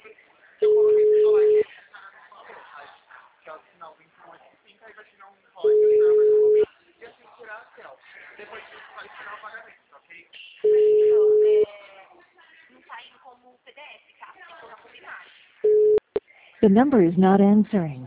Eu coloquei no celular e o cara não falou. Aí, que é o sinal 2185, aí vai tirar um código e vai devolver. E assim, tirar a selfie. Depois disso, vai tirar o pagamento, ok? Não tá indo como PDF, tá? Tem que colocar como imagem. The number is not answering.